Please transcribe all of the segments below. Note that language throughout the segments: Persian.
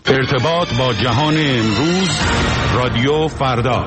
ارتباط با جهان امروز، رادیو فردا.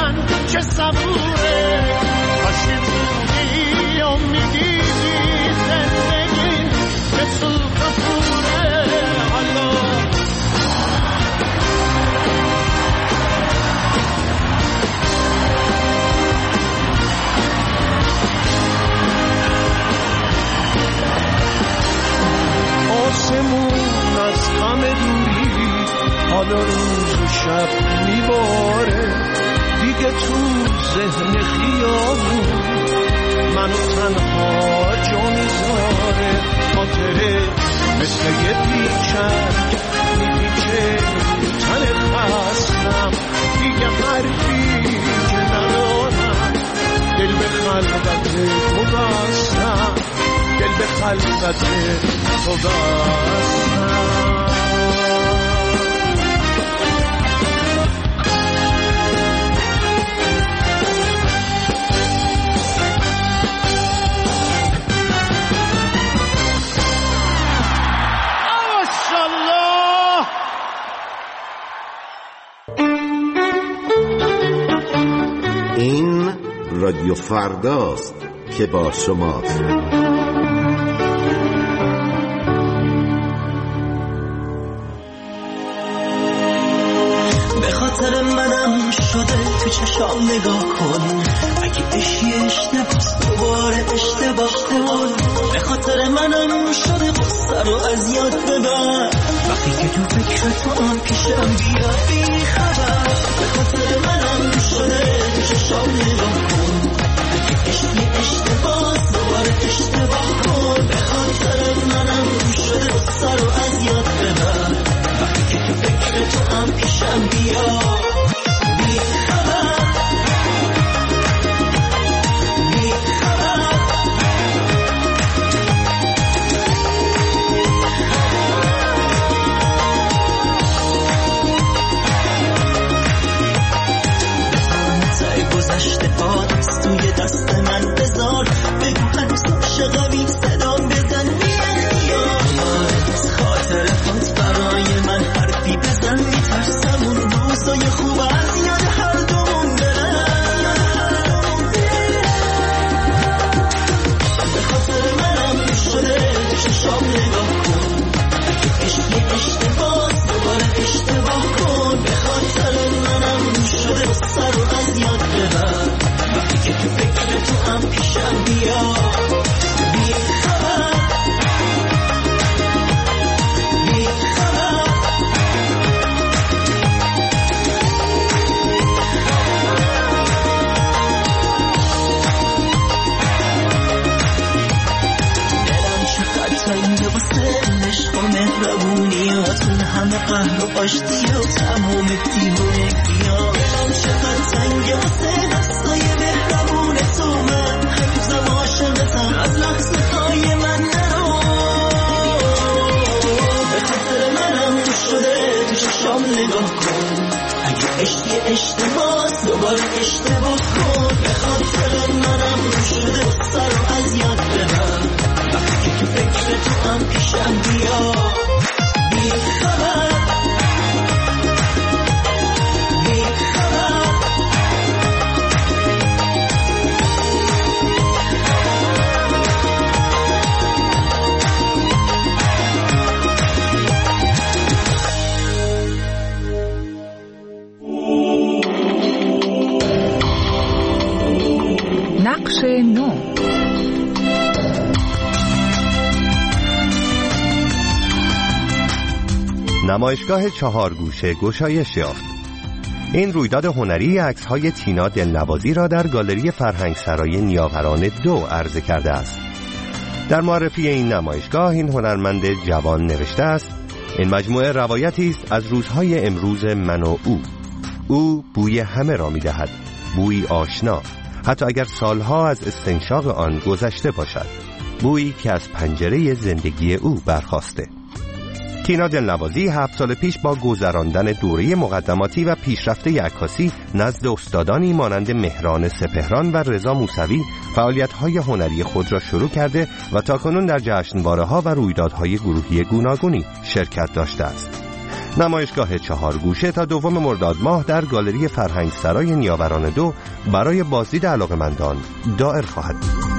صبوره کاشی بودی و میدیدی خلقت تو بستم، دل به خلقت تو بستم. این رادیو فرداست که با شماست. به خاطر منم شده تو چشام نگاه کن، اگه اشی اشتباس دوباره اشتباه کن. به خاطر منم شده قصه رو از یاد ببر، وقتی که تو فکر تو هم پیشم بیا بی خبر. به خاطر منم شده تو چشام نگاه کن، اگه اشی اشتباس دوباره اشتباه کن. به خاطر منم شده قصه رو از یاد ببر، وقتی که تو فکر تو هم پیشم بیا بی خبر. بی خبر سعی گذشته پاس توی دست من بذار، بگو هنوز عاشقمی صدام بزن بی اختیار. از خاطر خود برای من حرفی بزن، میترسم اون روزای خوب از یاد هر دومون برن. به خاطر منم شده چشام نگاه کن، اگه اشکی اشتباس دوباره اشتباه کن. به خاطر منم شده قصه رو از یاد ببر، وقتی که تو فکر تو هم پیشم بیا بی خبر. بی خبر دلم چقدر تنگه واسه عشق و مهربونیاتون، همه قهر و آشتی و تمام دیوونگی‌ها. دلم چقدر تنگه واسه دستای مهربون تو، من هنوزم عاشقتم از لحظه های من نرو. به خاطر منم شده تو چشام نگاه کن، اگه اشتی اشتباس دوباره اشتباه کن. به خاطر منم شده قصه رو از یاد ببر، وقتی که تو فکر تو هم پیشم بیا بی خبر. بی خبر نقش نو. نمایشگاه چهارگوشه گشایش یافت. این رویداد هنری عکس‌های تینا دلنوازی را در گالری فرهنگسرای نیاوران 2 عرضه کرده است. در معرفی این نمایشگاه این هنرمند جوان نوشته است: این مجموعه روایتی است از روزهای امروز من و او بوی همه را می‌دهد، بویی آشنا، حتی اگر سالها از استنشاق آن گذشته باشد، بویی که از پنجره زندگی او برخاسته. تینا دلنوازی 7 سال پیش با گذراندن دوره مقدماتی و پیشرفته عکاسی نزد استادانی مانند مهران سپهران و رضا موسوی فعالیت‌های هنری خود را شروع کرده و تاکنون در جشنواره‌ها و رویدادهای گروهی گوناگونی شرکت داشته است. نمایشگاه چهارگوشه تا 2 مرداد ماه در گالری فرهنگسرای نیاوران 2 برای بازدید علاقه‌مندان دائر خواهد بود.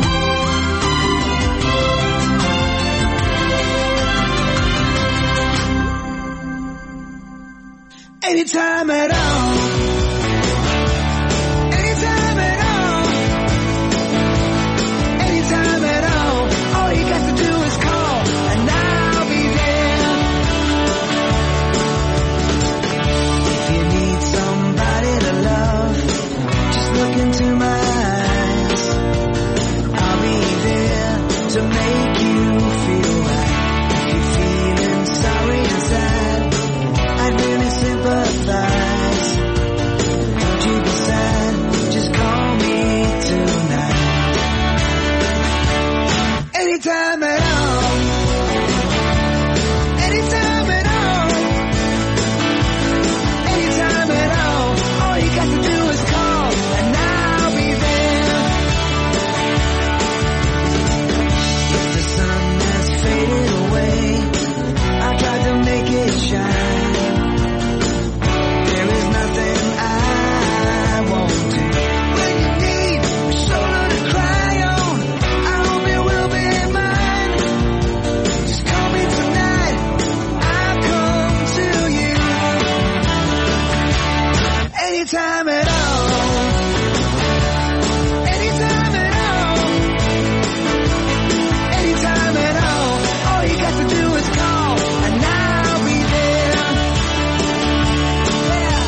Anytime at all, anytime at all, anytime at all, all you got to do is call and I'll be there. If you need somebody to love, just look into my eyes. I'll be there to make you feel right. If you're feeling sorry inside, I'd really sympathize. Anytime at all. Anytime at all. Anytime at all. All you got to do is call and I'll be there. Yeah.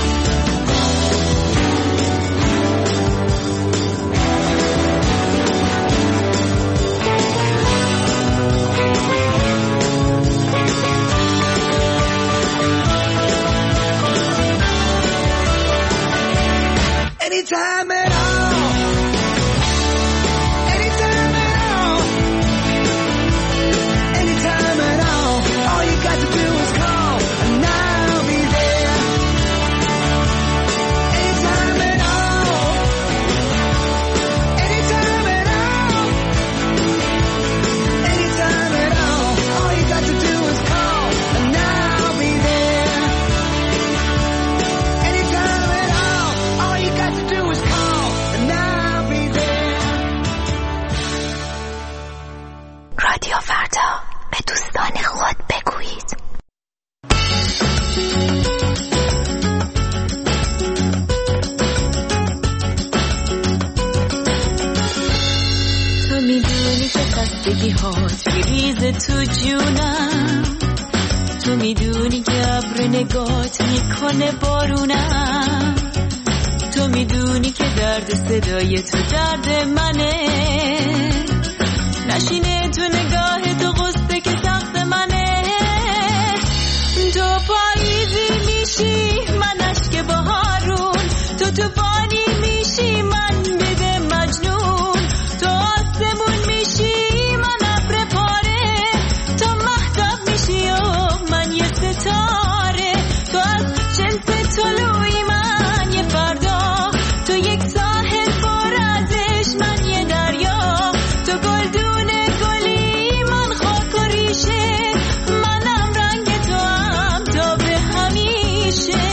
Anytime at all. Anytime at all. Anytime at all. All you got to do is call and I'll be there. Anytime at all. Anytime at all. Anytime at all. All you got to do is call and I'll be there. Anytime at all. All you got to do is call and I'll be there. رادیو فردا، به دوستان خود بگویید. تو میدونی که خستگی هات میریزه تو جونم، تو میدونی که ابر نگات میکنه بارونم، تو میدونی که درد صدای تو درد منه، نشینه تو نگاه تو غصه که سخت منه، تو پاییزی میشی من اشک بهارون، تو بانی میشی من بده مجنون، تو آسمون میشی من ابر پاره، تو مهتاب میشی و من یه ستاره، تو از جنس طلوعی من یه فردا، تو یک ساحل پر ازش من یه دریا، تو گلدونه گلی من خاک و ریشه، منم رنگ تو هم تا به همیشه.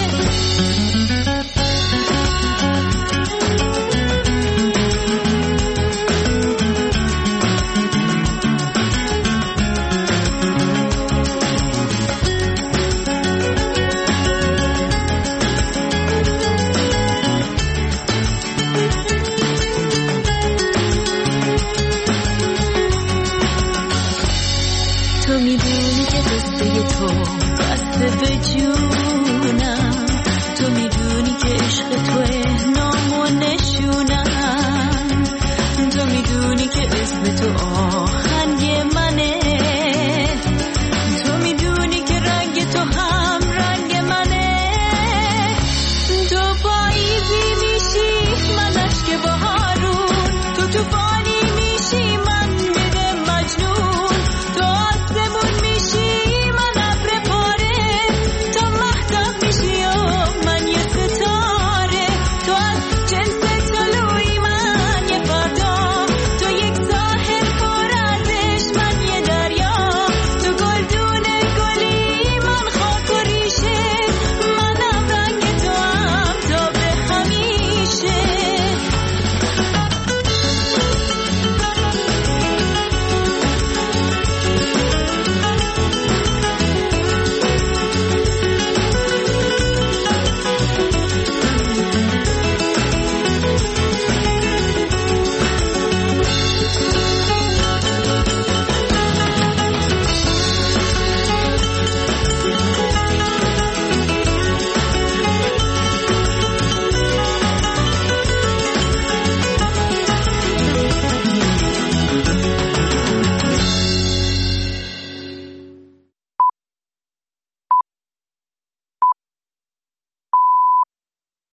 تو میدونی که قصه تو بسته به جونم، تو میدونی که عشق توه نام و نشونم، تو میدونی که اسم تو